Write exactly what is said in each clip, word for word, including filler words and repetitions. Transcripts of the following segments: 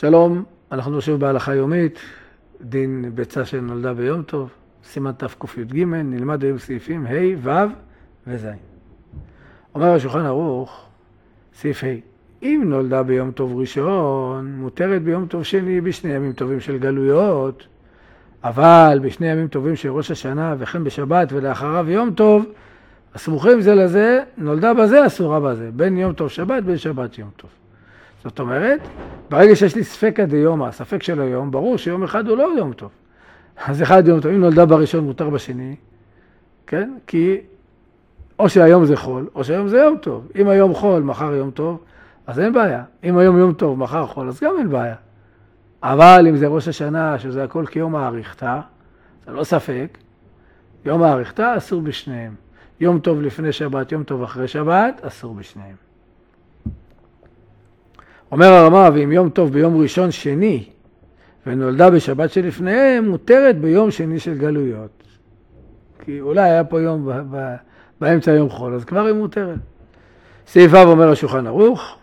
שלום, אנחנו שוב בהלכה יומית, דין ביצה שנולדה ביום טוב, סימן תק"ג, נלמד היום סעיפים ה', ו' וז'. אומר השולחן ערוך, סעיף ה', אם נולדה ביום טוב ראשון, מותרת ביום טוב שני בשני ימים טובים של גלויות, אבל בשני ימים טובים של ראש השנה וכן בשבת ולאחריו יום טוב, הסמוכים זה לזה, נולדה בזה, אסורה בזה, בין יום טוב שבת, בין שבת יום טוב. זאת אומרת, ברגע שיש לי ספקא דיומא, ספק של היום, ברור שיום אחד הוא לא יום טוב. אז אחד יום טוב, אם נולדה בראשון מותר בשני, כן? כי או שהיום זה חול, או שהיום זה יום טוב. אם היום חול, מחר יום טוב, אז אין בעיה. אם היום יום טוב, מחר חול, אז גם אין בעיה. אבל אם זה ראש השנה, שזה הכל כיום האריכתא, זה לא ספק, יום האריכתא אסור בשניהם. יום טוב לפני שבת, יום טוב אחרי שבת, אסור בשניהם. אומר הרמה, ואם יום טוב ביום ראשון שני, ונולדה בשבת שלפניהם, מותרת ביום שני של גלויות. כי אולי היה פה יום ב- ב- באמצע יום חול, אז כבר היא מותרת. סעיף ו' אומר השולחן ערוך,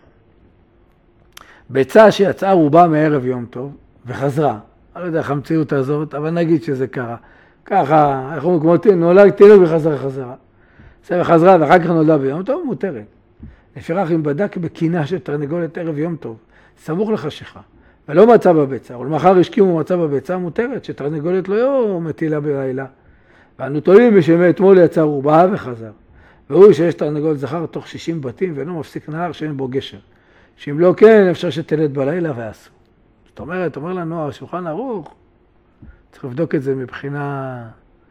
ביצה שיצאה רובה מערב יום טוב, וחזרה. אני לא יודע איך המציאות הזאת, אבל נגיד שזה קרה. ככה, איך אומרים, כמו נולד תינוק וחזרה חזרה. זה וחזרה, ואחר כך נולדה ביום טוב, מותרת. לפיכך אם בדק בקינה של תרנגולת ערב יום טוב, סמוך לחשיכה, ולא מצא בביצה, ולמחר השקיעו ומצא בביצה מותרת, שתרנגולת לא מטילה בלילה. ואנו תולים בשמאתמול יצא רובה וחזר. והוא שיש תרנגולת זכר תוך שישים בתים, ואינו מפסיק נהר שאין בו גשר. שאם לא כן, אפשר שתלד בלילה ועשו. זאת אומרת, אומר לנו, השולחן ערוך, צריך לבדוק את זה מבחינה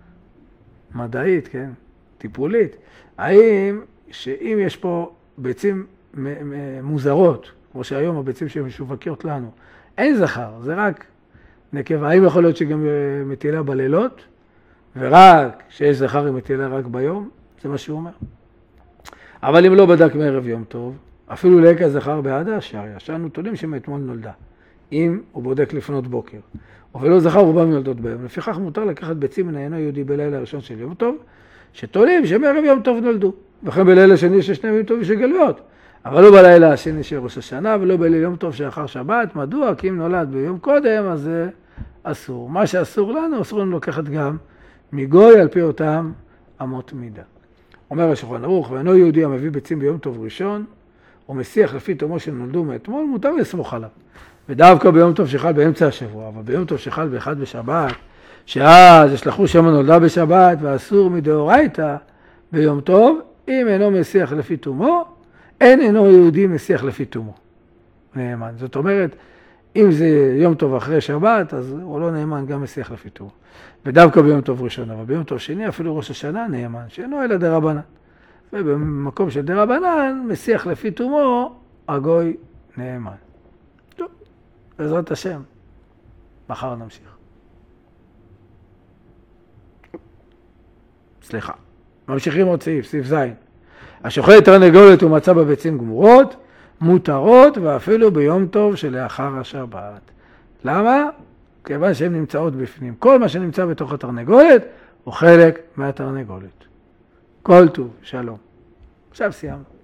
מדעית, כן? טיפולית. האם שאם יש פה ביצים מוזרות, כמו שהיום הביצים שמשווקיות לנו, אין זכר, זה רק נקבה. האם יכול להיות שגם מטילה בלילות, ורק שיש זכר היא מטילה רק ביום? זה מה שהוא אומר. אבל אם לא בדק מערב יום טוב, אפילו להקה זכר בעדה, שאנו תולים שמאתמול נולדה. אם הוא בודק לפנות בוקר, ולא זכר רובם יולדות ביום. לפיכך מותר לקחת ביצים מן העינו יהודי בלילה הראשון של יום טוב, שתולים שמערב יום טוב נולדו. וכן בלילה שני של שני ימים טובים של גלויות. אבל לא בלילה השני של ראש השנה, ולא בלילה יום טוב שאחר שבת. מדוע? כי אם נולד ביום קודם, אז זה אסור. מה שאסור לנו, אסור לנו לקחת גם מגוי על פי אותם אמות מידה. אומר השולחן ערוך, ואינו יהודי המביא ביצים ביום טוב ראשון, או מסיח לפי תומו שנולדו מאתמול, מותר לסמוך עליו. ודווקא ביום טוב שחל באמצע השבוע, אבל ביום טוב שחל באחד בשבת, שאז ישלחו שם נולדה בשבת, ואסור מדאורייתא ביום טוב, אם אינו מסיח לפי תומו, אין אינו יהודי מסיח לפי תומו. נאמן. זאת אומרת, אם זה יום טוב אחרי שבת, אז הוא לא נאמן גם מסיח לפי תומו. ודווקא ביום טוב ראשון, אבל ביום טוב שני, אפילו ראש השנה נאמן, שאינו אלא דרבנן. ובמקום של דרבנן, מסיח לפי תומו, הגוי נאמן. טוב, בעזרת השם, מחר נמשיך. סליחה. ממשיכים עוד סעיף, סעיף ז'. השוחט תרנגולת ומצא בביצים גמורות, מותרות ואפילו ביום טוב שלאחר השבת. למה? כיוון שהן נמצאות בפנים. כל מה שנמצא בתוך התרנגולת הוא חלק מהתרנגולת. כל טוב, שלום. עכשיו סיימנו.